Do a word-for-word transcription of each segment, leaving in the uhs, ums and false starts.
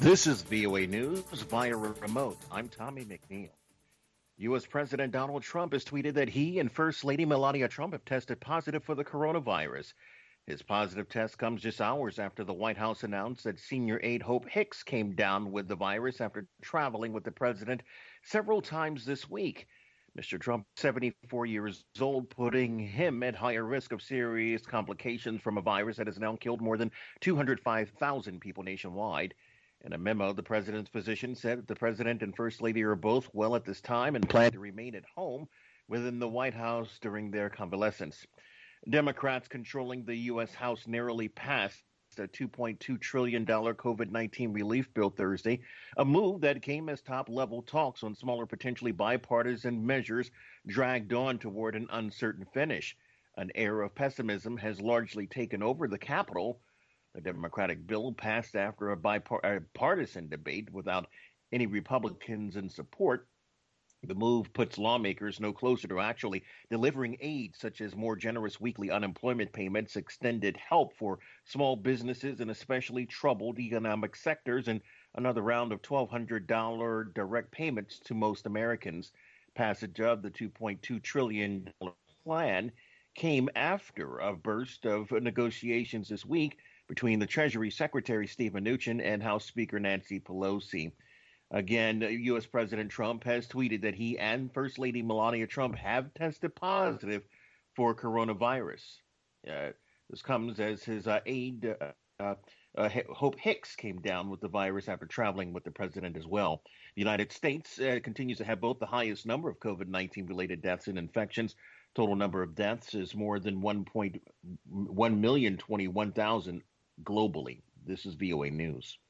This is V O A News via remote. I'm Tommy McNeil. U S. President Donald Trump has tweeted that he and First Lady Melania Trump have tested positive for the coronavirus. His positive test comes just hours after the White House announced that senior aide Hope Hicks came down with the virus after traveling with the president several times this week. Mister Trump, seventy-four years old, putting him at higher risk of serious complications from a virus that has now killed more than two hundred five thousand people nationwide. In a memo, the president's physician said that the president and first lady are both well at this time and plan to remain at home within the White House during their convalescence. Democrats controlling the U S. House narrowly passed a two point two trillion dollars COVID nineteen relief bill Thursday, a move that came as top-level talks on smaller, potentially bipartisan measures dragged on toward an uncertain finish. An air of pessimism has largely taken over the Capitol. The Democratic bill passed after a bipartisan debate without any Republicans in support. The move puts lawmakers no closer to actually delivering aid, such as more generous weekly unemployment payments, extended help for small businesses and especially troubled economic sectors, and another round of twelve hundred dollars direct payments to most Americans. Passage of the two point two trillion dollars plan came after a burst of negotiations this week between the Treasury Secretary Steve Mnuchin and House Speaker Nancy Pelosi. Again, U S. President Trump has tweeted that he and First Lady Melania Trump have tested positive for coronavirus. Uh, this comes as his uh, aide, uh, uh, Hope Hicks, came down with the virus after traveling with the president as well. The United States uh, continues to have both the highest number of COVID nineteen related deaths and infections. Total number of deaths is more than one million twenty-one thousand globally. This is V O A News.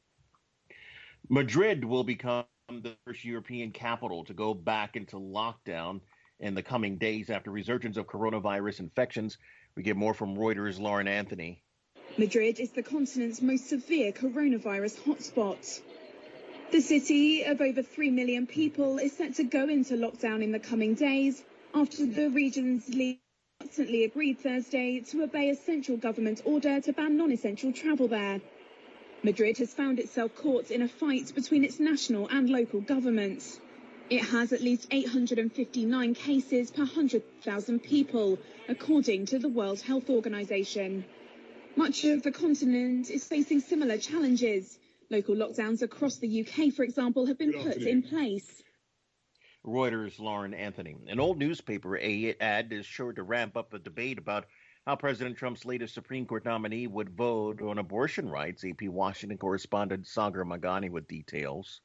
Madrid will become the first European capital to go back into lockdown in the coming days after resurgence of coronavirus infections. We get more from Reuters' Lauren Anthony. Madrid is the continent's most severe coronavirus hotspot. The city of over three million people is set to go into lockdown in the coming days after the region's leader reluctantly agreed Thursday to obey a central government order to ban non-essential travel there. Madrid has found itself caught in a fight between its national and local governments. It has at least eight hundred fifty-nine cases per one hundred thousand people, according to the World Health Organization. Much of the continent is facing similar challenges. Local lockdowns across the U K, for example, have been put in place. Reuters' Lauren Anthony. An old newspaper ad is sure to ramp up the debate about how President Trump's latest Supreme Court nominee would vote on abortion rights. A P Washington correspondent Sagar Magani with details.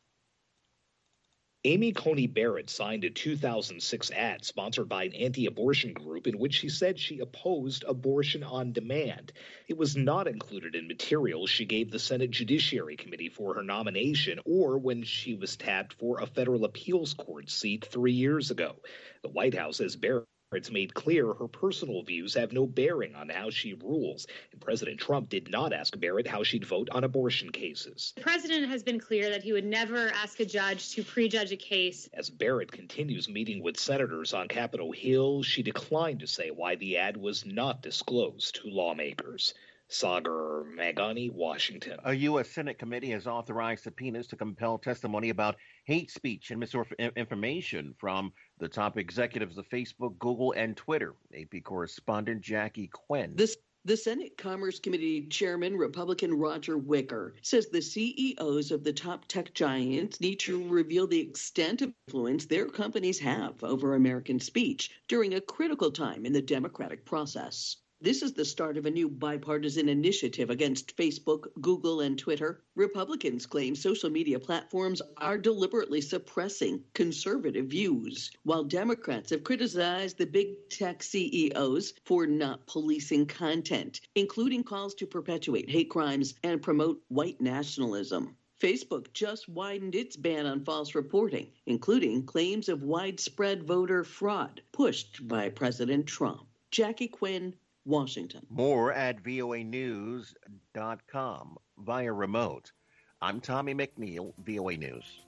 Amy Coney Barrett signed a two thousand six ad sponsored by an anti-abortion group in which she said she opposed abortion on demand. It was not included in materials she gave the Senate Judiciary Committee for her nomination or when she was tapped for a federal appeals court seat three years ago. The White House says Barrett It's made clear her personal views have no bearing on how she rules, and President Trump did not ask Barrett how she'd vote on abortion cases. The president has been clear that he would never ask a judge to prejudge a case. As Barrett continues meeting with senators on Capitol Hill, she declined to say why the ad was not disclosed to lawmakers. Sagar Magani, Washington. A U S. Senate committee has authorized subpoenas to compel testimony about hate speech and misinformation from the top executives of Facebook, Google, and Twitter. A P correspondent Jackie Quinn. This The Senate Commerce Committee Chairman, Republican Roger Wicker, says the C E Os of the top tech giants need to reveal the extent of influence their companies have over American speech during a critical time in the democratic process. This is the start of a new bipartisan initiative against Facebook, Google, and Twitter. Republicans claim social media platforms are deliberately suppressing conservative views, while Democrats have criticized the big tech C E Os for not policing content, including calls to perpetuate hate crimes and promote white nationalism. Facebook just widened its ban on false reporting, including claims of widespread voter fraud pushed by President Trump. Jackie Quinn, Washington. More at V O A news dot com via remote. I'm Tommy McNeil, V O A News.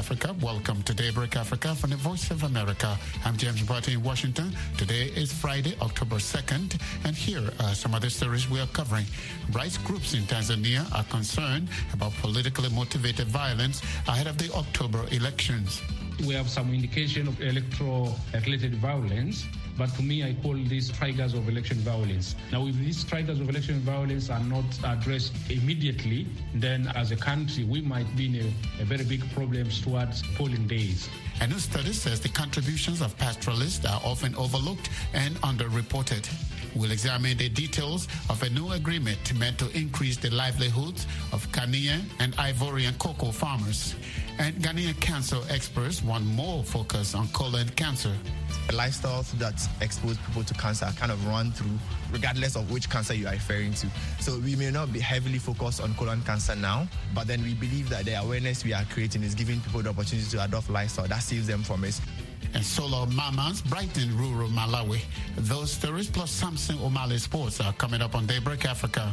Africa. Welcome to Daybreak Africa from the Voice of America. I'm James Barty in Washington. Today is Friday, October second, and here are some other stories we are covering. Rights groups in Tanzania are concerned about politically motivated violence ahead of the October elections. We have some indication of electoral-related violence, but to me, I call these triggers of election violence. Now, if these triggers of election violence are not addressed immediately, then as a country, we might be in a, a very big problem towards polling days. A new study says the contributions of pastoralists are often overlooked and underreported. We'll examine the details of a new agreement meant to increase the livelihoods of Ghanaian and Ivorian cocoa farmers. And Ghanaian cancer experts want more focus on colon cancer. The lifestyles that expose people to cancer kind of run through, regardless of which cancer you are referring to. So we may not be heavily focused on colon cancer now, but then we believe that the awareness we are creating is giving people the opportunity to adopt lifestyle that saves them from it. And solar mamas brighten rural Malawi. Those stories plus Samson O'Malley Sports are coming up on Daybreak Africa.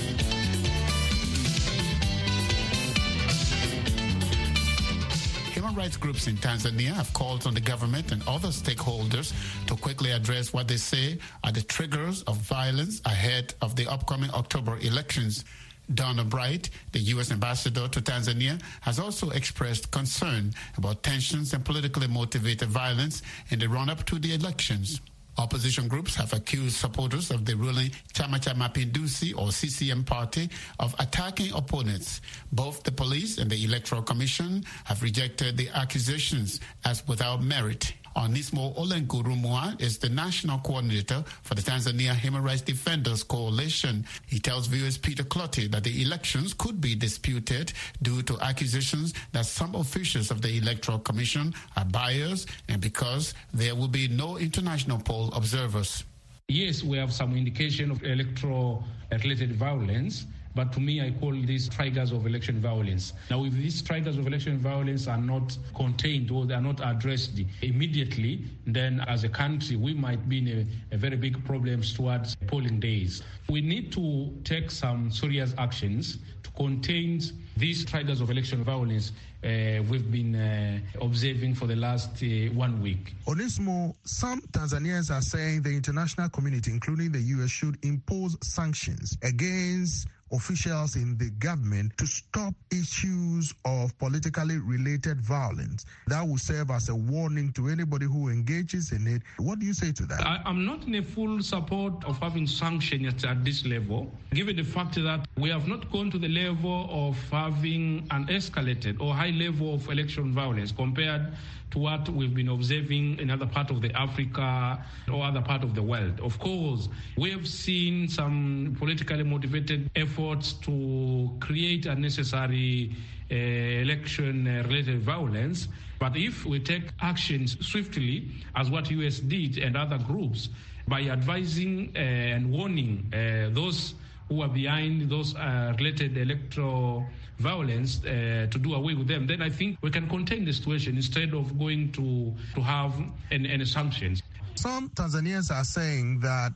Human rights groups in Tanzania have called on the government and other stakeholders to quickly address what they say are the triggers of violence ahead of the upcoming October elections. Donna Bright, the U S ambassador to Tanzania, has also expressed concern about tensions and politically motivated violence in the run-up to the elections. Opposition groups have accused supporters of the ruling Chama cha Mapinduzi or C C M party of attacking opponents. Both the police and the Electoral Commission have rejected the accusations as without merit. Onismo Olengurumwa is the national coordinator for the Tanzania Human Rights Defenders Coalition. He tells viewers Peter Clotty that the elections could be disputed due to accusations that some officials of the Electoral Commission are biased and because there will be no international poll observers. Yes, we have some indication of electoral-related violence, but to me, I call these triggers of election violence. Now, if these triggers of election violence are not contained or they are not addressed immediately, then as a country, we might be in a, a very big problem towards polling days. We need to take some serious actions to contain these triggers of election violence uh, we've been uh, observing for the last uh, one week. Onismo, some Tanzanians are saying the international community, including the U S, should impose sanctions against officials in the government to stop issues of politically related violence. That will serve as a warning to anybody who engages in it. What do you say to that? I, I'm not in a full support of having sanctions at, at this level, given the fact that we have not gone to the level of having an escalated or high level of election violence compared to what we've been observing in other part of the Africa or other part of the world. Of course, we have seen some politically motivated efforts to create unnecessary uh, election-related violence. But if we take actions swiftly, as what U S did and other groups, by advising uh, and warning uh, those who are behind those uh, related electoral violence uh, to do away with them, then I think we can contain the situation instead of going to, to have any, any sanctions. Some Tanzanians are saying that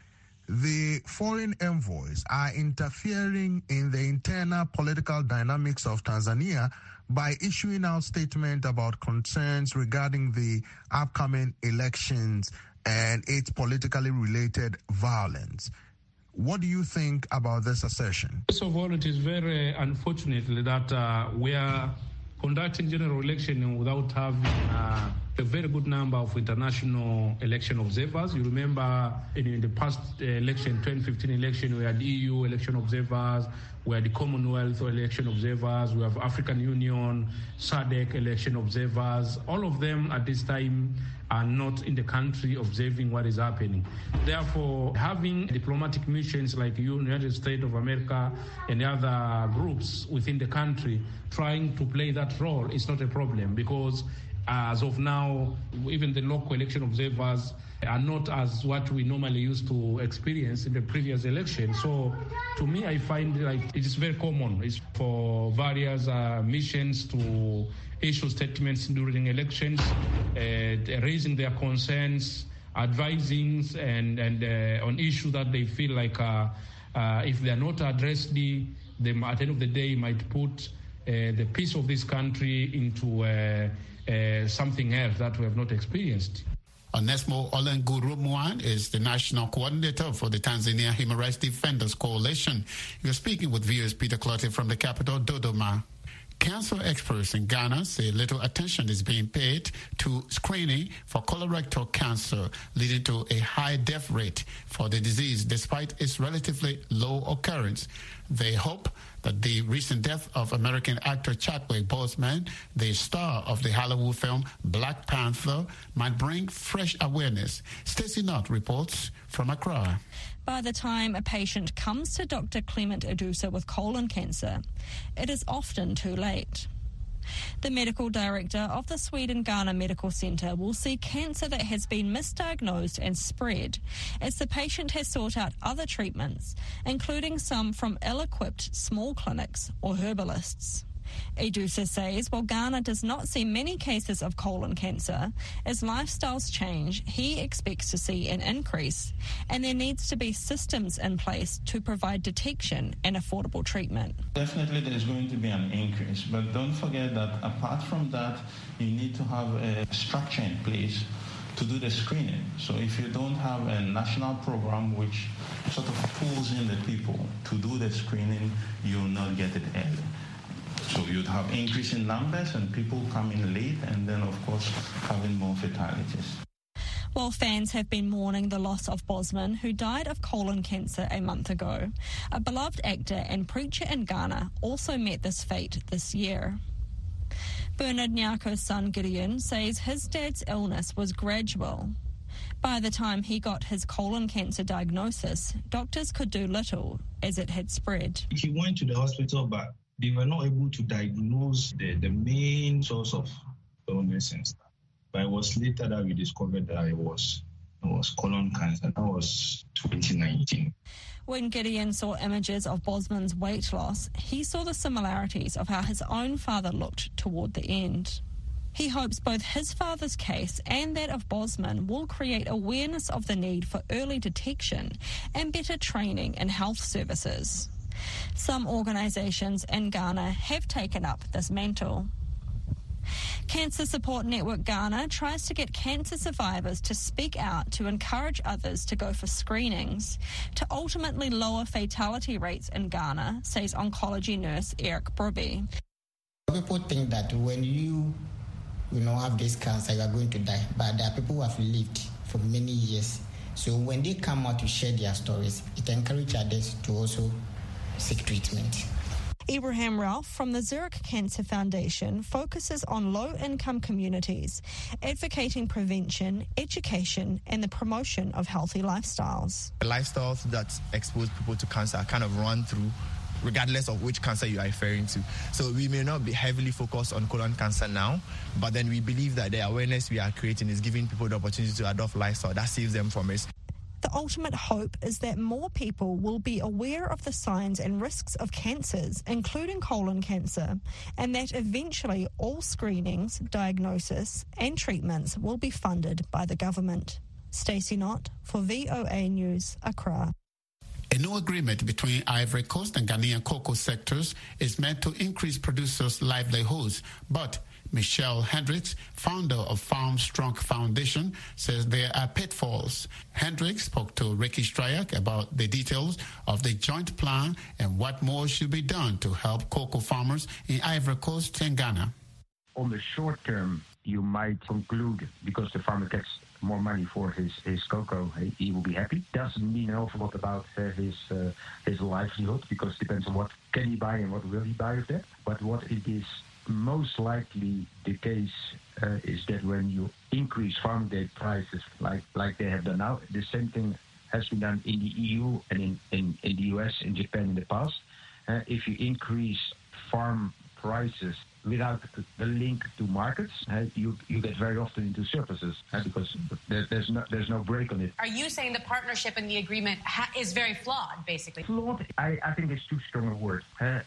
the foreign envoys are interfering in the internal political dynamics of Tanzania by issuing out statements about concerns regarding the upcoming elections and its politically related violence. What do you think about this assertion? First of all, it is very unfortunate that uh, we are conducting general election without having uh, a very good number of international election observers. You remember in, in the past uh, election, twenty fifteen election, we had E U election observers, we had the Commonwealth election observers, we have African Union, S A D C election observers. All of them at this time are not in the country observing what is happening. Therefore, having diplomatic missions like the United States of America and other groups within the country trying to play that role is not a problem, because as of now, even the local election observers are not as what we normally used to experience in the previous election. So to me, I find like it is very common. It's for various uh, missions to issue statements during elections, uh, raising their concerns, advising and, and uh, on issues that they feel like uh, uh, if they are not addressed, they, at the end of the day might put the peace of this country into uh, uh, something else that we have not experienced. Onesmo Olengurumwan is the national coordinator for the Tanzania Human Rights Defenders Coalition. You're speaking with viewers Peter Clottey from the capital, Dodoma. Cancer experts in Ghana say little attention is being paid to screening for colorectal cancer, leading to a high death rate for the disease despite its relatively low occurrence. They hope that the recent death of American actor Chadwick Boseman, the star of the Hollywood film Black Panther, might bring fresh awareness. Stacey Knott reports from Accra. By the time a patient comes to Doctor Clement Adusa with colon cancer, it is often too late. The medical director of the Sweden-Ghana Medical Centre will see cancer that has been misdiagnosed and spread as the patient has sought out other treatments, including some from ill-equipped small clinics or herbalists. Adusa says while Ghana does not see many cases of colon cancer, as lifestyles change, he expects to see an increase, and there needs to be systems in place to provide detection and affordable treatment. Definitely there's going to be an increase, but don't forget that apart from that, you need to have a structure in place to do the screening. So if you don't have a national program which sort of pulls in the people to do the screening, you'll not get it early. So you'd have increase in numbers and people coming late, and then, of course, having more fatalities. While fans have been mourning the loss of Boseman, who died of colon cancer a month ago, a beloved actor and preacher in Ghana also met this fate this year. Bernard Nyako's son Gideon says his dad's illness was gradual. By the time he got his colon cancer diagnosis, doctors could do little as it had spread. He went to the hospital, but they were not able to diagnose the, the main source of illness and stuff. But it was later that we discovered that it was, it was colon cancer. That was twenty nineteen. When Gideon saw images of Boseman's weight loss, he saw the similarities of how his own father looked toward the end. He hopes both his father's case and that of Boseman will create awareness of the need for early detection and better training in health services. Some organisations in Ghana have taken up this mantle. Cancer Support Network Ghana tries to get cancer survivors to speak out to encourage others to go for screenings to ultimately lower fatality rates in Ghana, says oncology nurse Eric Broby. People think that when you, you know, have this cancer, you are going to die, but there are people who have lived for many years. So when they come out to share their stories, it encourages others to also seek treatment. Ibrahim Ralph from the Zurich Cancer Foundation focuses on low-income communities, advocating prevention, education, and the promotion of healthy lifestyles. The lifestyles that expose people to cancer kind of run through regardless of which cancer you are referring to. So we may not be heavily focused on colon cancer now, but then we believe that the awareness we are creating is giving people the opportunity to adopt lifestyle that saves them from it. The ultimate hope is that more people will be aware of the signs and risks of cancers, including colon cancer, and that eventually all screenings, diagnosis and treatments will be funded by the government. Stacey Knott for V O A News, Accra. A new agreement between Ivory Coast and Ghanaian cocoa sectors is meant to increase producers' livelihoods, but Michelle Hendricks, founder of Farm Strong Foundation, says there are pitfalls. Hendricks spoke to Ricky Stryak about the details of the joint plan and what more should be done to help cocoa farmers in Ivory Coast and Ghana. On the short term, you might conclude because the farmer gets more money for his, his cocoa, he will be happy. Doesn't mean an awful lot about uh, his uh, his livelihood, because it depends on what can he buy and what will he buy of that. But what it is most likely the case uh, is that when you increase farm gate prices like, like they have done now, the same thing has been done in the E U and in, in, in the U S and Japan in the past. Uh, if you increase farm prices without the link to markets, uh, you you get very often into surpluses uh, because there, there's no there's no break on it. Are you saying the partnership and the agreement ha- is very flawed, basically? Flawed, I, I think it's too strong a word. Uh, but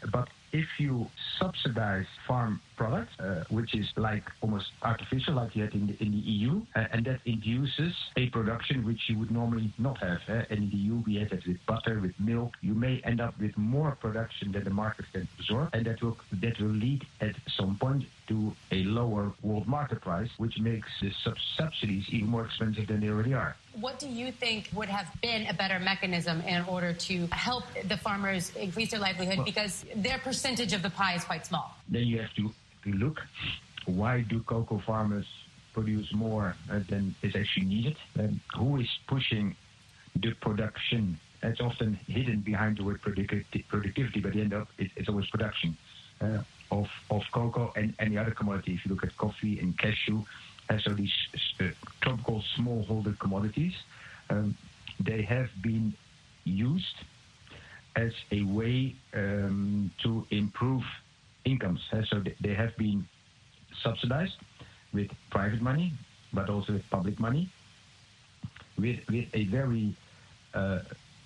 if you subsidize farm products, uh, which is like almost artificial, like you had in the, in the E U, uh, and that induces a production which you would normally not have. Uh, and in the E U, we have that with butter, with milk. You may end up with more production than the market can absorb, and that will that will lead at some point to a lower world market price, which makes the sub- subsidies even more expensive than they already are. What do you think would have been a better mechanism in order to help the farmers increase their livelihood? Well, because their percentage of the pie is quite small. Then you have to, to look, why do cocoa farmers produce more uh, than is actually needed? Um, who is pushing the production? It's often hidden behind the word productivity, productivity but the end of it, it's always production uh, of, of cocoa and any other commodity. If you look at coffee and cashew, Uh, so these uh, tropical smallholder commodities, um, they have been used as a way um, to improve incomes. Uh, so th- they have been subsidized with private money, but also with public money, with, with a very uh,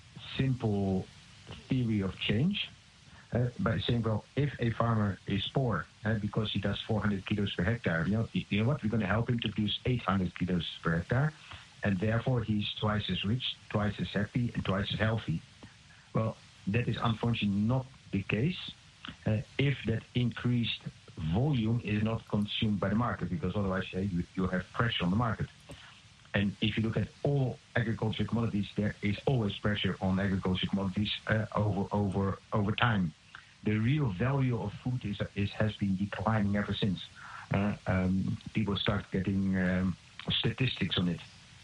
simple theory of change. Uh, by saying, well, if a farmer is poor uh, because he does four hundred kilos per hectare, you know, you know what? We're going to help him to produce eight hundred kilos per hectare, and therefore he's twice as rich, twice as happy, and twice as healthy. Well, that is unfortunately not the case uh, if that increased volume is not consumed by the market, because otherwise uh, you, you have pressure on the market. And if you look at all agriculture commodities, there is always pressure on agriculture commodities uh, over over over time. The real value of food is, is has been declining ever since. Uh, um, people start getting um, statistics on it.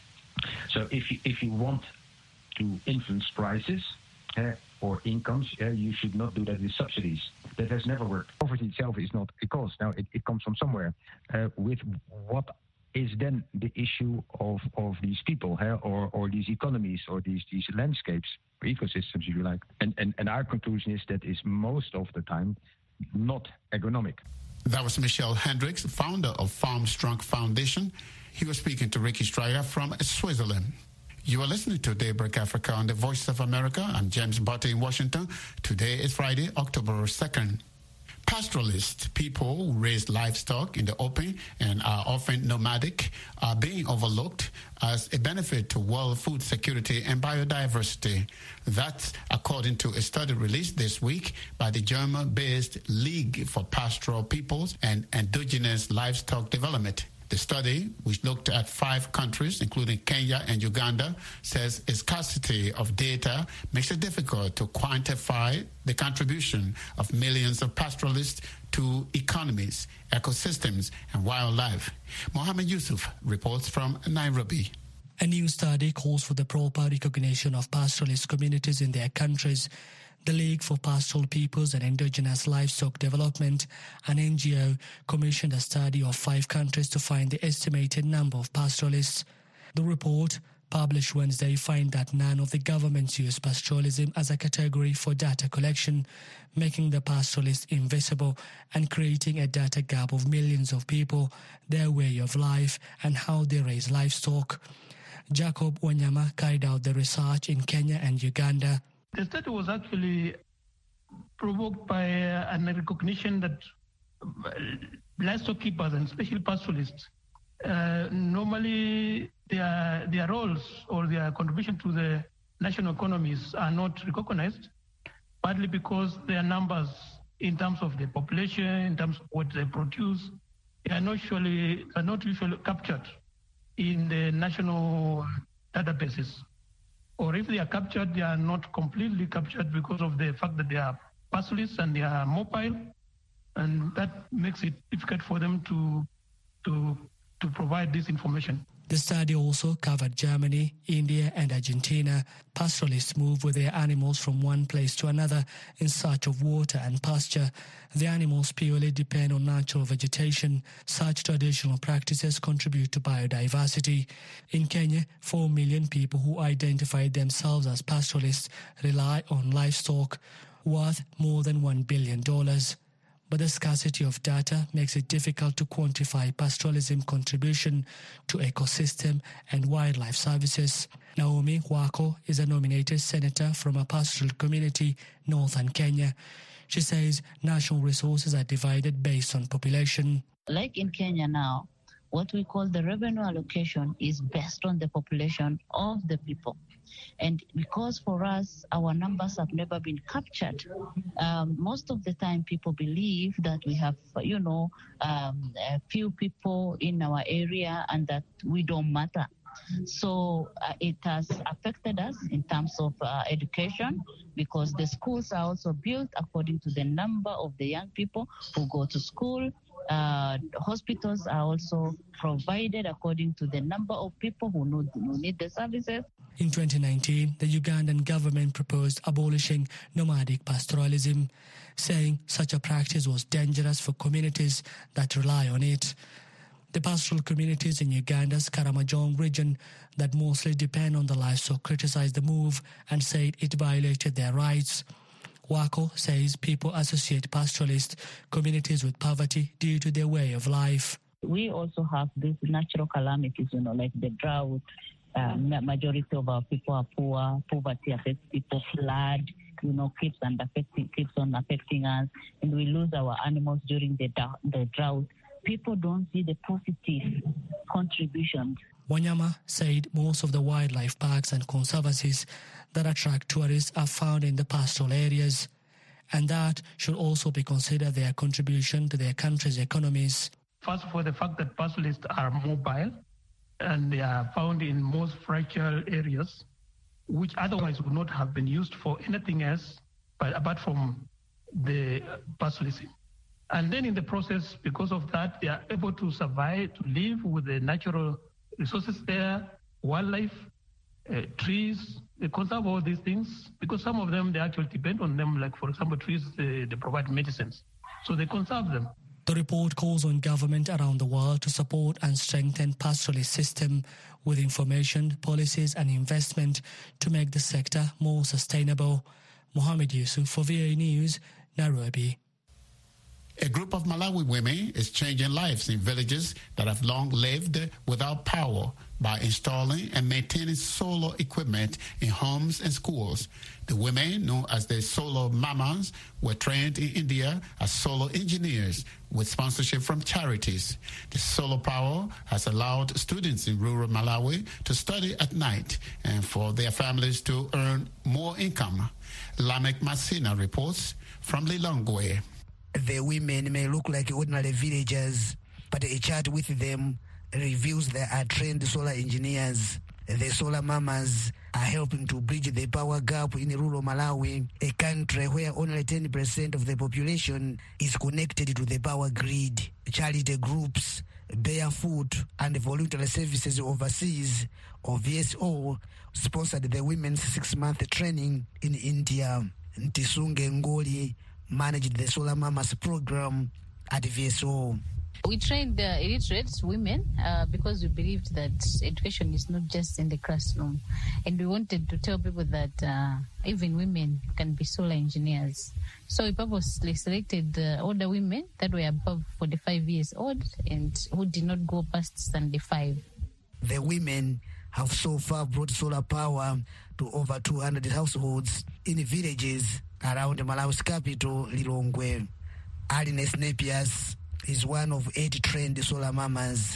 So if you, if you want to influence prices uh, or incomes, uh, you should not do that with subsidies. That has never worked. Poverty itself is not a cause. Now, it, it comes from somewhere. Uh, with what is then the issue of, of these people, huh? or or these economies, or these these landscapes, or ecosystems, if you like. And, and and our conclusion is that is most of the time not agronomic. That was Michelle Hendricks, founder of Farm Strong Foundation. He was speaking to Ricky Strider from Switzerland. You are listening to Daybreak Africa on the Voice of America. I'm James Butter in Washington. Today is Friday, October second. Pastoralists, people who raise livestock in the open and are often nomadic, are being overlooked as a benefit to world food security and biodiversity. That's according to a study released this week by the German-based League for Pastoral Peoples and Indigenous Livestock Development. The study, which looked at five countries, including Kenya and Uganda, says a scarcity of data makes it difficult to quantify the contribution of millions of pastoralists to economies, ecosystems, and wildlife. Mohammed Yusuf reports from Nairobi. A new study calls for the proper recognition of pastoralist communities in their countries. The League for Pastoral Peoples and Indigenous Livestock Development, an N G O, commissioned a study of five countries to find the estimated number of pastoralists. The report, published Wednesday, finds that none of the governments use pastoralism as a category for data collection, making the pastoralists invisible and creating a data gap of millions of people, their way of life, and how they raise livestock. Jacob Wanyama carried out the research in Kenya and Uganda. The study was actually provoked by uh, an recognition that uh, livestock keepers and especially pastoralists, uh, normally their their roles or their contribution to the national economies are not recognized, partly because their numbers in terms of the population, in terms of what they produce, they are not usually, are not usually captured in the national databases. Or if they are captured, they are not completely captured because of the fact that they are pastoralists and they are mobile, and that makes it difficult for them to to to provide this information. The study also covered Germany, India, and Argentina. Pastoralists move with their animals from one place to another in search of water and pasture. The animals purely depend on natural vegetation. Such traditional practices contribute to biodiversity. In Kenya, four million people who identify themselves as pastoralists rely on livestock, worth more than one billion dollars. But the scarcity of data makes it difficult to quantify pastoralism contribution to ecosystem and wildlife services. Naomi Wako is a nominated senator from a pastoral community, northern Kenya. She says national resources are divided based on population. Like in Kenya now, what we call the revenue allocation is based on the population of the people. And because for us, our numbers have never been captured, um, most of the time people believe that we have, you know, um, a few people in our area and that we don't matter. So uh, it has affected us in terms of uh, education, because the schools are also built according to the number of the young people who go to school. Uh, hospitals are also provided according to the number of people who need, who need the services. In twenty nineteen, the Ugandan government proposed abolishing nomadic pastoralism, saying such a practice was dangerous for communities that rely on it. The pastoral communities in Uganda's Karamojong region that mostly depend on the livestock criticized the move and said it violated their rights. Wako says people associate pastoralist communities with poverty due to their way of life. We also have these natural calamities, you know, like the drought. Um, majority of our people are poor. Poverty affects people. Flood, you know, keeps on affecting, keeps on affecting us, and we lose our animals during the the drought. People don't see the positive contributions. Wanyama said most of the wildlife parks and conservancies that attract tourists are found in the pastoral areas, and that should also be considered their contribution to their country's economies. First, for the fact that pastoralists are mobile and they are found in most fragile areas, which otherwise would not have been used for anything else but apart from the pastoralism. And then in the process, because of that, they are able to survive, to live with the natural resources there, wildlife, uh, trees. They conserve all these things because some of them, they actually depend on them. Like, for example, trees, they, they provide medicines. So they conserve them. The report calls on government around the world to support and strengthen pastoralist system with information, policies and investment to make the sector more sustainable. Mohammed Yusuf for V A News, Nairobi. A group of Malawi women is changing lives in villages that have long lived without power by installing and maintaining solar equipment in homes and schools. The women, known as the Solar Mamas, were trained in India as solar engineers with sponsorship from charities. The solar power has allowed students in rural Malawi to study at night and for their families to earn more income. Lamek Masina reports from Lilongwe. The women may look like ordinary villagers, but a chat with them reveals they are trained solar engineers. The Solar Mamas are helping to bridge the power gap in rural Malawi, a country where only ten percent of the population is connected to the power grid. Charity groups, Barefoot, and Voluntary Services Overseas, or V S O, sponsored the women's six-month training in India. Ntisunge Ngoli managed the Solar Mamas program at V S O. We trained uh, illiterate women uh, because we believed that education is not just in the classroom. And we wanted to tell people that uh, even women can be solar engineers. So we purposely selected uh, older women that were above forty-five years old and who did not go past seventy-five. The women have so far brought solar power to over two hundred households in villages around Malawi's capital, Lilongwe. Alines Nepias is one of eight trained Solar Mamas.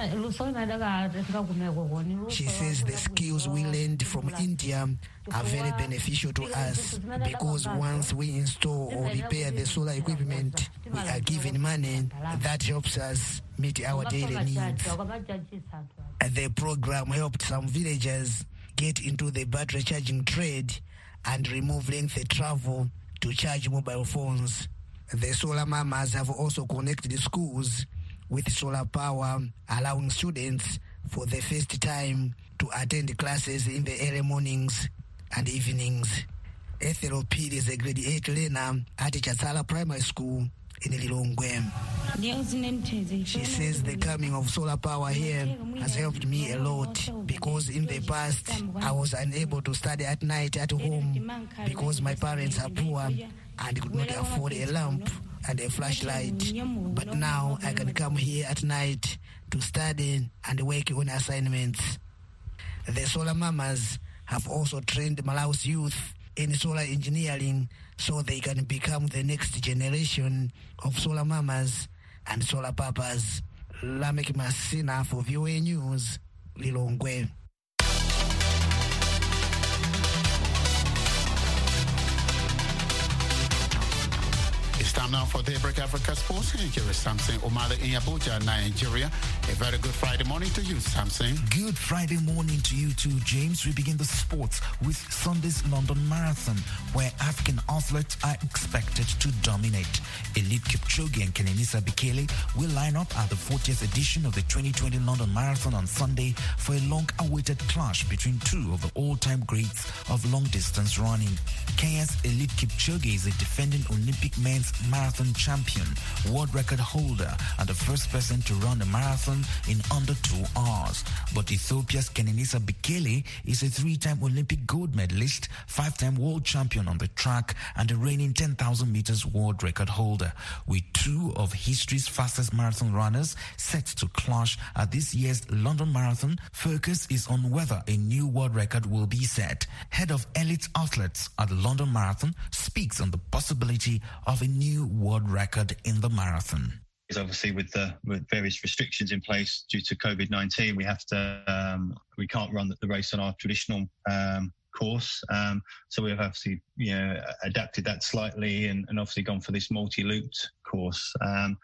She says the skills we learned from India are very beneficial to us because once we install or repair the solar equipment, we are given money that helps us meet our daily needs. The program helped some villagers get into the battery charging trade and remove lengthy travel to charge mobile phones. The Solar Mamas have also connected schools with solar power, allowing students for the first time to attend classes in the early mornings and evenings. Ethel Peel is a grade eight learner at Chatsala Primary School in Lilongwe. She says the coming of solar power here has helped me a lot because in the past I was unable to study at night at home because my parents are poor and could not afford a lamp and a flashlight. But now I can come here at night to study and work on assignments. The Solar Mamas have also trained Malawi's youth in solar engineering so they can become the next generation of solar mamas and solar papas. Lamek Masina for V O A News, Lilongwe. It's time now for Daybreak Africa Sports. Here is Samson Omale in Abuja, Nigeria. A very good Friday morning to you, Samson. Good Friday morning to you too, James. We begin the sports with Sunday's London Marathon, where African athletes are expected to dominate. Eliud Kipchoge and Kenenisa Bekele will line up at the fortieth edition of the twenty twenty London Marathon on Sunday for a long-awaited clash between two of the all-time greats of long-distance running. Kenya's Eliud Kipchoge is a defending Olympic men's marathon champion, world record holder, and the first person to run a marathon in under two hours. But Ethiopia's Kenenisa Bekele is a three-time Olympic gold medalist, five-time world champion on the track, and a reigning ten thousand meters world record holder. With two of history's fastest marathon runners set to clash at this year's London Marathon, focus is on whether a new world record will be set. Head of elite athletes at the London Marathon speaks on the possibility of a new world record in the marathon. Is obviously with the with various restrictions in place due to COVID nineteen, we have to um, we can't run the, the race on our traditional um, course. Um, so we've obviously you know adapted that slightly and, and obviously gone for this multi-looped course. Um,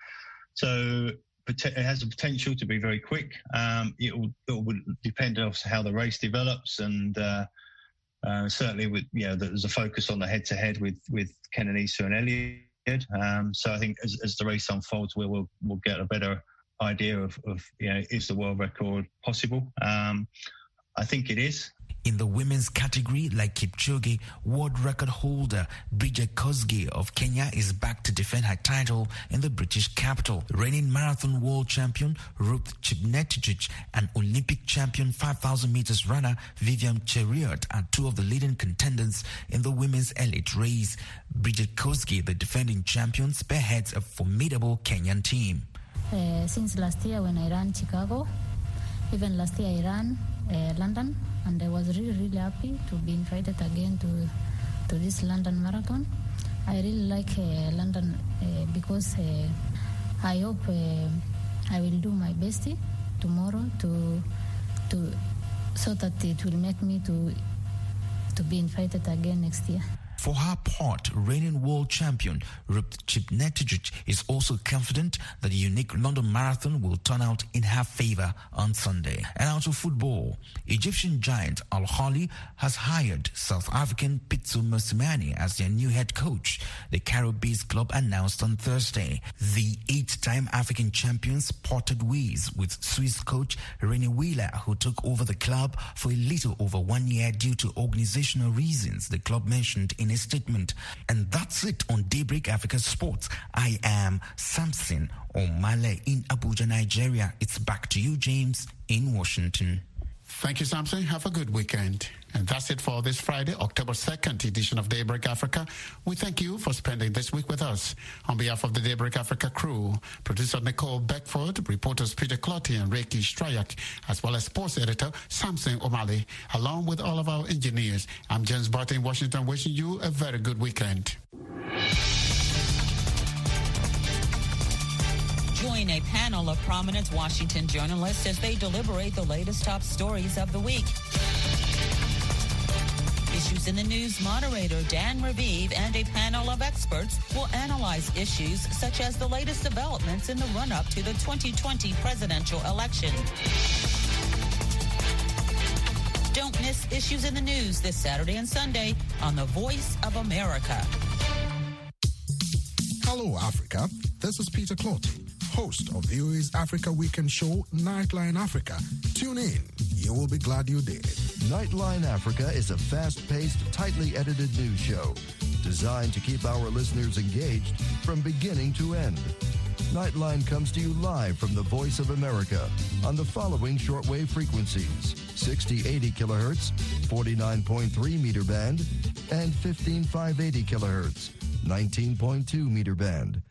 so it has the potential to be very quick. Um, it will it will depend on how the race develops, and uh, uh, certainly with you know there's a focus on the head-to-head with with Kenenisa and Eliud. Um, so I think as, as the race unfolds, we'll, we'll we'll get a better idea of, of you know is the world record possible? Um, I think it is. In the women's category, like Kipchoge, world record holder Bridget Kosgei of Kenya is back to defend her title in the British capital. Reigning marathon world champion Ruth Chepngetich and Olympic champion five thousand meters runner Vivian Cheruiyot are two of the leading contenders in the women's elite race. Bridget Kosgei, the defending champion, spearheads a formidable Kenyan team. Uh, since last year when I ran Chicago, even last year I ran uh, London, and I was really, really happy to be invited again to to this London Marathon. I really like uh, London uh, because uh, I hope uh, I will do my best tomorrow to to so that it will make me to to be invited again next year. For her part, reigning world champion Ruth Chepngetich is also confident that the unique London Marathon will turn out in her favor on Sunday. And out of football, Egyptian giant Al Ahly has hired South African Pitso Mosimane as their new head coach, the Cairo-based club announced on Thursday. The eight-time African champions parted ways with Swiss coach René Weiler, who took over the club for a little over one year due to organizational reasons, the club mentioned in a statement. And that's it on Daybreak Africa Sports. I am Samson Omale in Abuja, Nigeria. It's back to you, James, in Washington. Thank you, Samson. Have a good weekend. And that's it for this Friday, October second edition of Daybreak Africa. We thank you for spending this week with us. On behalf of the Daybreak Africa crew, producer Nicole Beckford, reporters Peter Clotty and Reiki Strayak, as well as sports editor Samson Omale, along with all of our engineers, I'm James Barton in Washington, wishing you a very good weekend. Join a panel of prominent Washington journalists as they deliberate the latest top stories of the week. Issues in the News moderator Dan Raviv and a panel of experts will analyze issues such as the latest developments in the run-up to the twenty twenty presidential election. Don't miss Issues in the News this Saturday and Sunday on The Voice of America. Hello, Africa. This is Peter Clotty, host of V O A's Africa Weekend show, Nightline Africa. Tune in. You will be glad you did. Nightline Africa is a fast-paced, tightly edited news show designed to keep our listeners engaged from beginning to end. Nightline comes to you live from the Voice of America on the following shortwave frequencies: sixty eighty kilohertz, forty-nine point three meter band, and fifteen five eighty kilohertz, nineteen point two meter band.